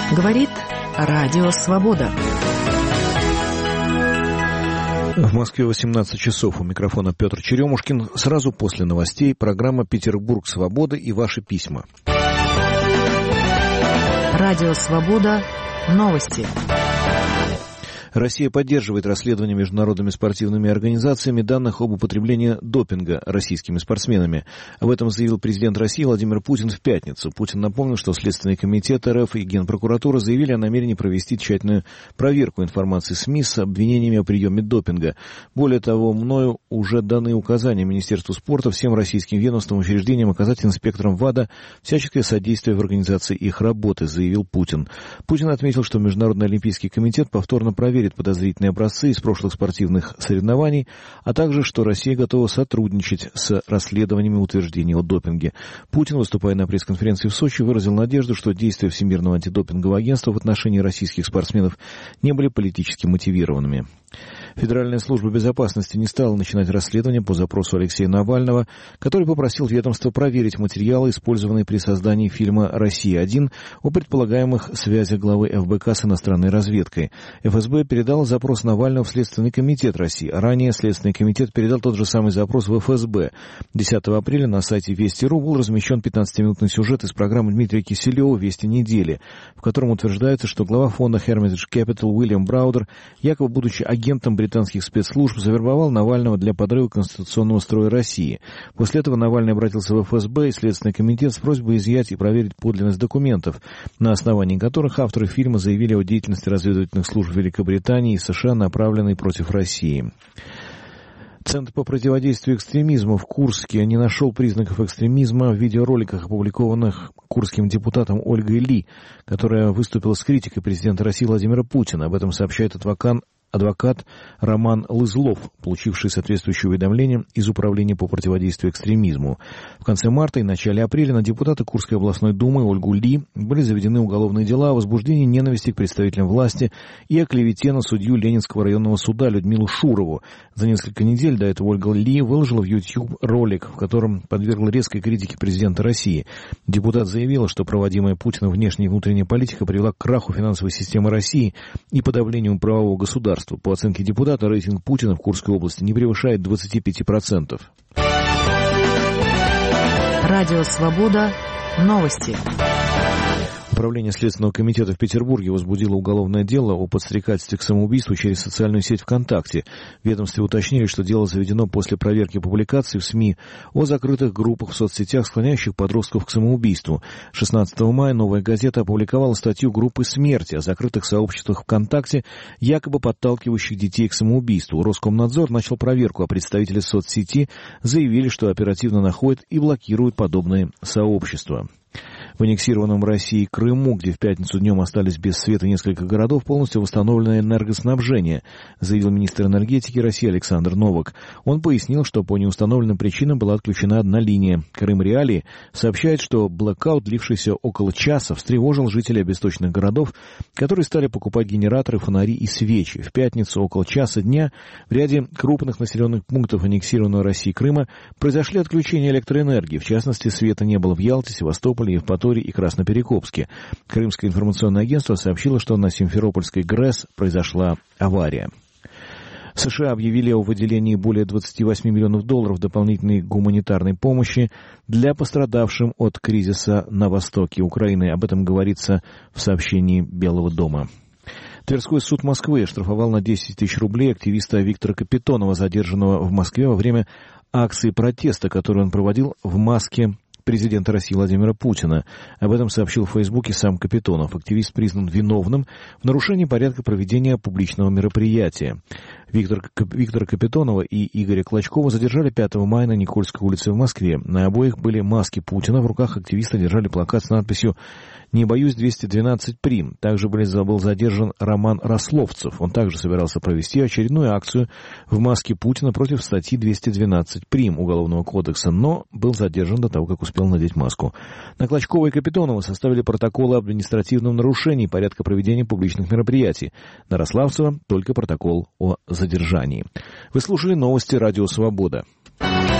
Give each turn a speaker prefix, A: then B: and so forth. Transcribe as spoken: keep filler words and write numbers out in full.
A: Говорит Радио Свобода.
B: В Москве восемнадцать часов. У микрофона Петр Черемушкин. Сразу после новостей программа «Петербург. Свобода» и ваши письма.
A: Радио Свобода. Новости.
B: Россия поддерживает расследование международными спортивными организациями данных об употреблении допинга российскими спортсменами. Об этом заявил президент России Владимир Путин в пятницу. Путин напомнил, что Следственный комитет РФ и Генпрокуратура заявили о намерении провести тщательную проверку информации СМИ с обвинениями о приеме допинга. Более того, мною уже даны указания Министерству спорта всем российским ведомствам и учреждениям оказать инспекторам ВАДА всяческое содействие в организации их работы, заявил Путин. Путин отметил, что Международный олимпийский комитет повторно проверит подозрительные образцы из прошлых спортивных соревнований, а также, что Россия готова сотрудничать с расследованиями утверждений о допинге. Путин, выступая на пресс-конференции в Сочи, выразил надежду, что действия Всемирного антидопингового агентства в отношении российских спортсменов не были политически мотивированными. Федеральная служба безопасности не стала начинать расследование по запросу Алексея Навального, который попросил ведомство проверить материалы, использованные при создании фильма «Россия-один» о предполагаемых связях главы эф бэ ка с иностранной разведкой. эф эс бэ передал запрос Навального в Следственный комитет России. Ранее Следственный комитет передал тот же самый запрос в эф эс бэ. десятого апреля на сайте Вести точка ру был размещен пятнадцатиминутный сюжет из программы Дмитрия Киселева «Вести недели», в котором утверждается, что глава фонда Hermitage Capital Уильям Браудер, якобы будучи агентом британских спецслужб, завербовал Навального для подрыва конституционного строя России. После этого Навальный обратился в эф эс бэ и Следственный комитет с просьбой изъять и проверить подлинность документов, на основании которых авторы фильма заявили о деятельности разведывательных служб Великобритании и США, направленной против России. Центр по противодействию экстремизму в Курске не нашел признаков экстремизма в видеороликах, опубликованных курским депутатом Ольгой Ли, которая выступила с критикой президента России Владимира Путина. Об этом сообщает адвокат адвокат Роман Лызлов, получивший соответствующее уведомление из Управления по противодействию экстремизму. В конце марта и начале апреля на депутата Курской областной думы Ольгу Ли были заведены уголовные дела о возбуждении ненависти к представителям власти и о клевете на судью Ленинского районного суда Людмилу Шурову. За несколько недель до этого Ольга Ли выложила в YouTube ролик, в котором подвергла резкой критике президента России. Депутат заявила, что проводимая Путиным внешняя и внутренняя политика привела к краху финансовой системы России и подавлению правового государства. По оценке депутата, рейтинг Путина в Курской области не превышает двадцать пять процентов.
A: Радио Свобода. Новости.
B: Управление Следственного комитета в Петербурге возбудило уголовное дело о подстрекательстве к самоубийству через социальную сеть ВКонтакте. В ведомстве уточнили, что дело заведено после проверки публикаций в СМИ о закрытых группах в соцсетях, склоняющих подростков к самоубийству. шестнадцатого мая «Новая газета» опубликовала статью группы «Смерти» о закрытых сообществах ВКонтакте, якобы подталкивающих детей к самоубийству. Роскомнадзор начал проверку, а представители соцсети заявили, что оперативно находят и блокируют подобные сообщества. В аннексированном Россией Крыму, где в пятницу днем остались без света несколько городов, полностью восстановлено энергоснабжение, заявил министр энергетики России Александр Новак. Он пояснил, что по неустановленным причинам была отключена одна линия. Крым Реалии сообщает, что блэкаут, длившийся около часа, встревожил жителей обесточенных городов, которые стали покупать генераторы, фонари и свечи. В пятницу около часа дня в ряде крупных населенных пунктов аннексированного Россией Крыма произошли отключения электроэнергии. В частности, света не было в Ялте, Севастополе, Евпатории и Красноперекопске. Крымское информационное агентство сообщило, что на Симферопольской ГРЭС произошла авария. США объявили о выделении более двадцати восьми миллионов долларов дополнительной гуманитарной помощи для пострадавшим от кризиса на востоке Украины. Об этом говорится в сообщении Белого дома. Тверской суд Москвы оштрафовал на десять тысяч рублей активиста Виктора Капитонова, задержанного в Москве во время акции протеста, которую он проводил в маске президента России Владимира Путина. Об этом сообщил в Фейсбуке сам Капитонов. Активист признан виновным в нарушении порядка проведения публичного мероприятия. Виктор, Виктора Капитонова и Игоря Клочкова задержали пятого мая на Никольской улице в Москве. На обоих были маски Путина. В руках активиста держали плакат с надписью «Не боюсь двести двенадцать Прим». Также был задержан Роман Рословцев. Он также собирался провести очередную акцию в маске Путина против статьи двести двенадцать Прим Уголовного кодекса, но был задержан до того, как успел надеть маску. На Клочкова и Капитонова составили протоколы об административном нарушении порядка проведения публичных мероприятий. На Рославцева только протокол о задержании. Вы слушали новости «Радио Свобода».